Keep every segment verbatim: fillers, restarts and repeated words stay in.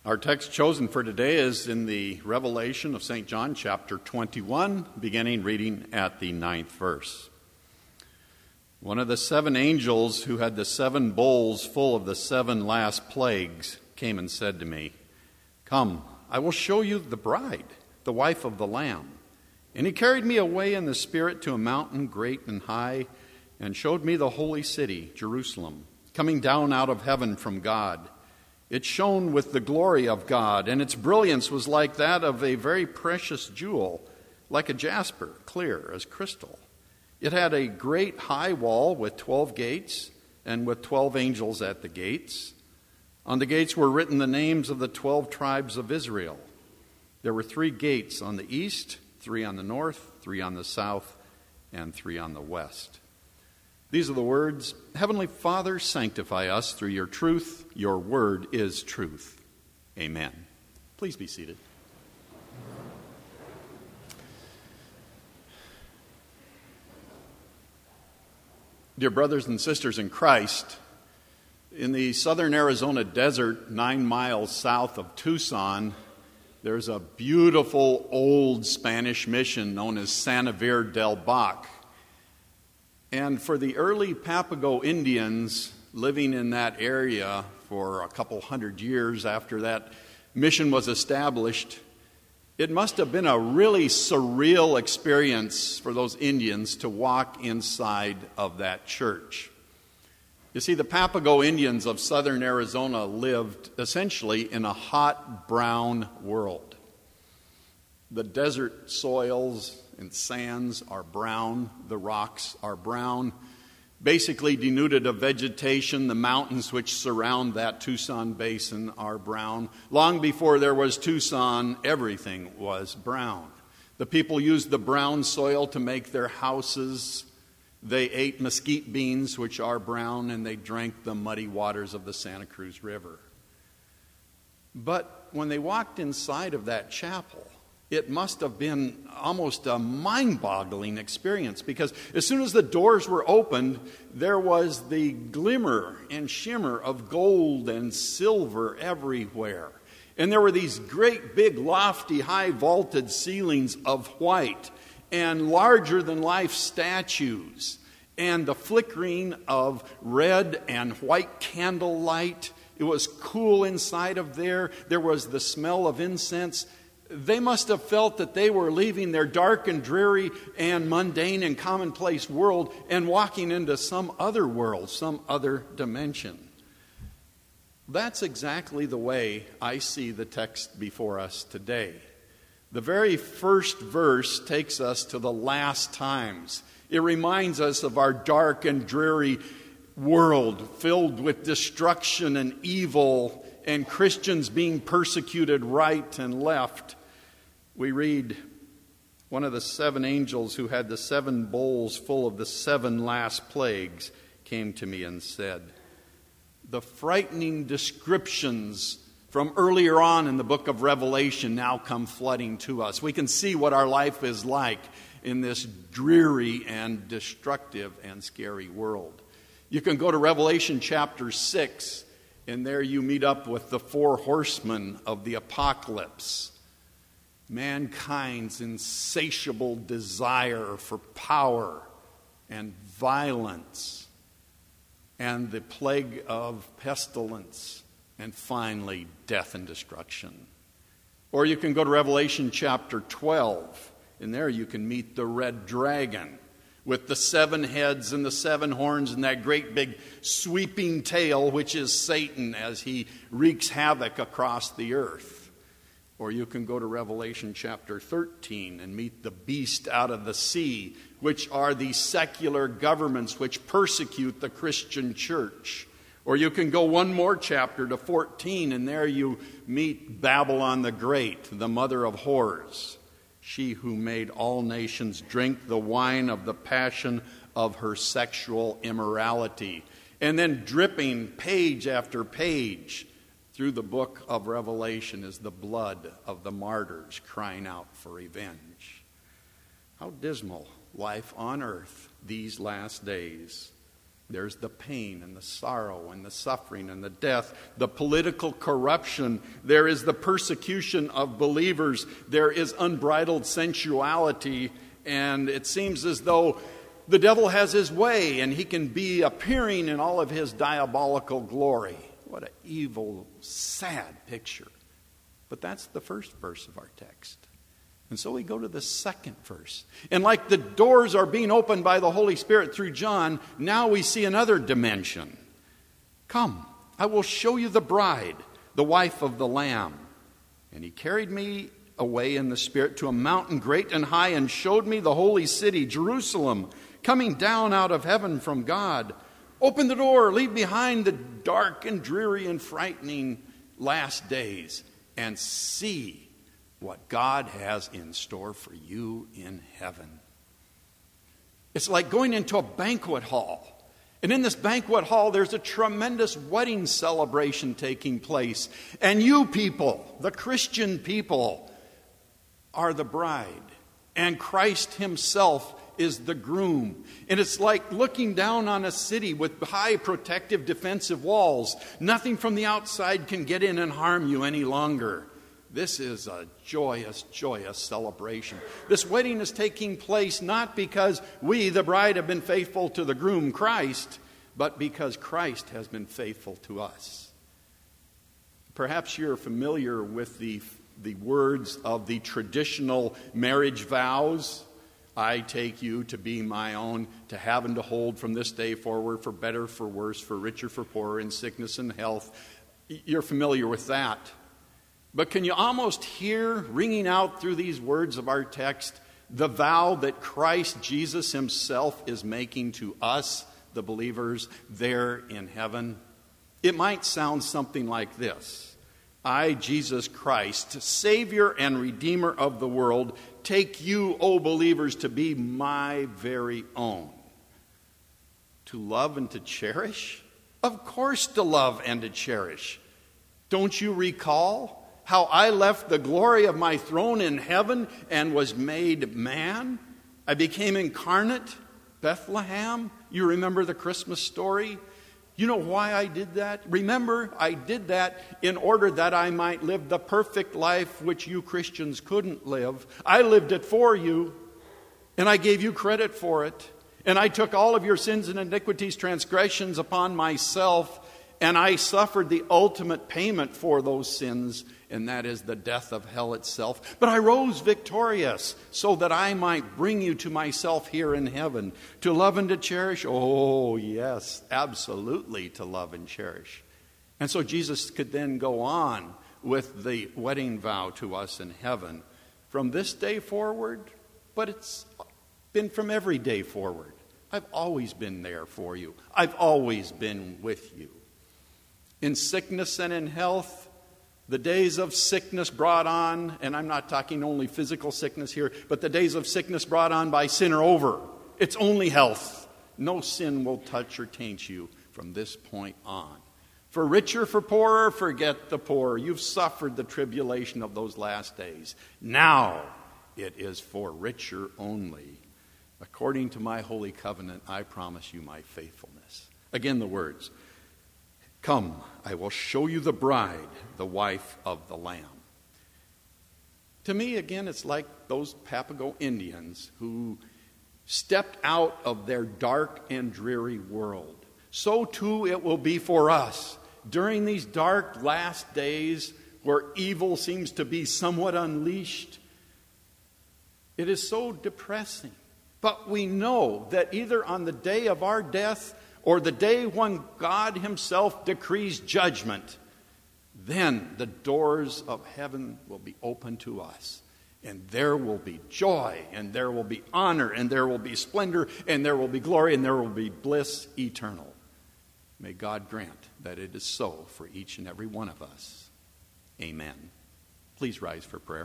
Our text chosen for today is in the Revelation of Saint John, chapter twenty-one, beginning reading at the ninth verse. One of the seven angels who had the seven bowls full of the seven last plagues came and said to me, "Come, I will show you the bride, the wife of the Lamb." And he carried me away in the Spirit to a mountain great and high, and showed me the holy city, Jerusalem, coming down out of heaven from God. It shone with the glory of God, and its brilliance was like that of a very precious jewel, like a jasper, clear as crystal. It had a great high wall with twelve gates, and with twelve angels at the gates. On the gates were written the names of the twelve tribes of Israel. There were three gates on the east, three on the north, three on the south, and three on the west. These are the words, Heavenly Father, sanctify us through your truth. Your word is truth. Amen. Please be seated. Dear brothers and sisters in Christ, in the southern Arizona desert, nine miles south of Tucson, there's a beautiful old Spanish mission known as San Javier del Bac. And for the early Papago Indians living in that area for a couple hundred years after that mission was established, it must have been a really surreal experience for those Indians to walk inside of that church. You see, the Papago Indians of southern Arizona lived essentially in a hot brown world. The desert soils and sands are brown, the rocks are brown, basically denuded of vegetation. The mountains which surround that Tucson basin are brown. Long before there was Tucson, everything was brown. The people used the brown soil to make their houses. They ate mesquite beans, which are brown, and they drank the muddy waters of the Santa Cruz River. But when they walked inside of that chapel, it must have been almost a mind-boggling experience, because as soon as the doors were opened, there was the glimmer and shimmer of gold and silver everywhere. And there were these great big lofty high vaulted ceilings of white and larger-than-life statues, and the flickering of red and white candlelight. It was cool inside of there. There was the smell of incense. They must have felt that they were leaving their dark and dreary and mundane and commonplace world and walking into some other world, some other dimension. That's exactly the way I see the text before us today. The very first verse takes us to the last times. It reminds us of our dark and dreary world filled with destruction and evil and Christians being persecuted right and left. We read, one of the seven angels who had the seven bowls full of the seven last plagues came to me and said, the frightening descriptions from earlier on in the book of Revelation now come flooding to us. We can see what our life is like in this dreary and destructive and scary world. You can go to Revelation chapter six, and there you meet up with the four horsemen of the apocalypse. Mankind's insatiable desire for power and violence, and the plague of pestilence, and finally death and destruction. Or you can go to Revelation chapter twelve, and there you can meet the red dragon with the seven heads and the seven horns and that great big sweeping tail, which is Satan as he wreaks havoc across the earth. Or you can go to Revelation chapter thirteen and meet the beast out of the sea, which are the secular governments which persecute the Christian church. Or you can go one more chapter to fourteen, and there you meet Babylon the Great, the mother of whores, she who made all nations drink the wine of the passion of her sexual immorality. And then dripping page after page through the book of Revelation is the blood of the martyrs crying out for revenge. How dismal life on earth these last days. There's the pain and the sorrow and the suffering and the death, the political corruption. There is the persecution of believers. There is unbridled sensuality. And it seems as though the devil has his way and he can be appearing in all of his diabolical glory. What an evil, sad picture. But that's the first verse of our text. And so we go to the second verse. And like the doors are being opened by the Holy Spirit through John, now we see another dimension. Come, I will show you the bride, the wife of the Lamb. And he carried me away in the Spirit to a mountain great and high and showed me the holy city, Jerusalem, coming down out of heaven from God. Open the door, leave behind the dark and dreary and frightening last days, and see what God has in store for you in heaven. It's like going into a banquet hall. And in this banquet hall, there's a tremendous wedding celebration taking place. And you people, the Christian people, are the bride. And Christ himself is the groom. And it's like looking down on a city with high protective defensive walls. Nothing from the outside can get in and harm you any longer. This is a joyous, joyous celebration. This wedding is taking place not because we, the bride, have been faithful to the groom, Christ, but because Christ has been faithful to us. Perhaps you're familiar with the, the words of the traditional marriage vows. I take you to be my own, to have and to hold from this day forward, for better, for worse, for richer, for poorer, in sickness and health. You're familiar with that. But can you almost hear ringing out through these words of our text the vow that Christ Jesus himself is making to us, the believers, there in heaven? It might sound something like this. I, Jesus Christ, Savior and Redeemer of the world, take you, O believers, to be my very own. To love and to cherish? Of course to love and to cherish. Don't you recall how I left the glory of my throne in heaven and was made man? I became incarnate. Bethlehem. You remember the Christmas story? You know why I did that? Remember, I did that in order that I might live the perfect life which you Christians couldn't live. I lived it for you, and I gave you credit for it. And I took all of your sins and iniquities, transgressions upon myself, and I suffered the ultimate payment for those sins, and that is the death of hell itself. But I rose victorious so that I might bring you to myself here in heaven. To love and to cherish? Oh, yes, absolutely to love and cherish. And so Jesus could then go on with the wedding vow to us in heaven from this day forward, but it's been from every day forward. I've always been there for you. I've always been with you. In sickness and in health, the days of sickness brought on, and I'm not talking only physical sickness here, but the days of sickness brought on by sin are over. It's only health. No sin will touch or taint you from this point on. For richer, for poorer, forget the poor. You've suffered the tribulation of those last days. Now it is for richer only. According to my holy covenant, I promise you my faithfulness. Again, the words. Come, I will show you the bride, the wife of the Lamb. To me, again, it's like those Papago Indians who stepped out of their dark and dreary world. So too it will be for us during these dark last days where evil seems to be somewhat unleashed. It is so depressing. But we know that either on the day of our death or the day when God himself decrees judgment, then the doors of heaven will be open to us. And there will be joy, and there will be honor, and there will be splendor, and there will be glory, and there will be bliss eternal. May God grant that it is so for each and every one of us. Amen. Please rise for prayer.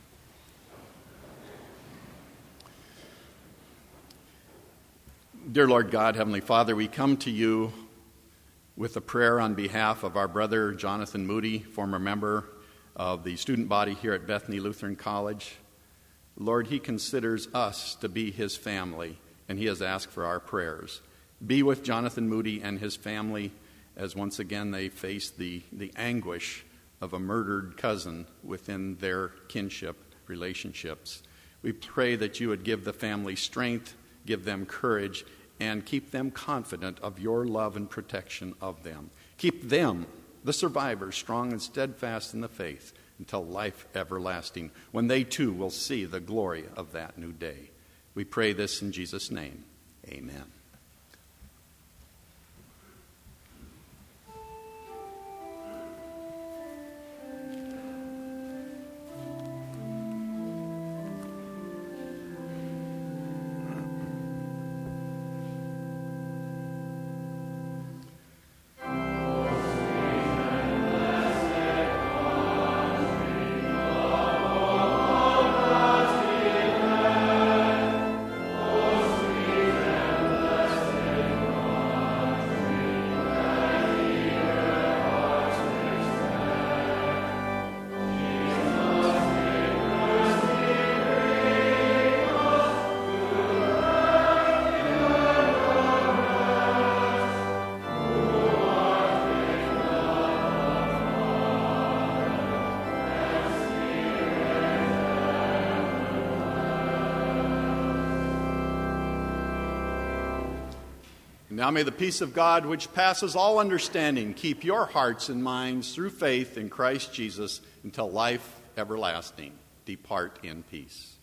Dear Lord God, Heavenly Father, we come to you with a prayer on behalf of our brother Jonathan Moody, former member of the student body here at Bethany Lutheran College. Lord, he considers us to be his family, and he has asked for our prayers. Be with Jonathan Moody and his family as once again they face the, the anguish of a murdered cousin within their kinship relationships. We pray that you would give the family strength, give them courage, and keep them confident of your love and protection of them. Keep them, the survivors, strong and steadfast in the faith until life everlasting, when they too will see the glory of that new day. We pray this in Jesus' name. Amen. Now may the peace of God, which passes all understanding, keep your hearts and minds through faith in Christ Jesus until life everlasting. Depart in peace.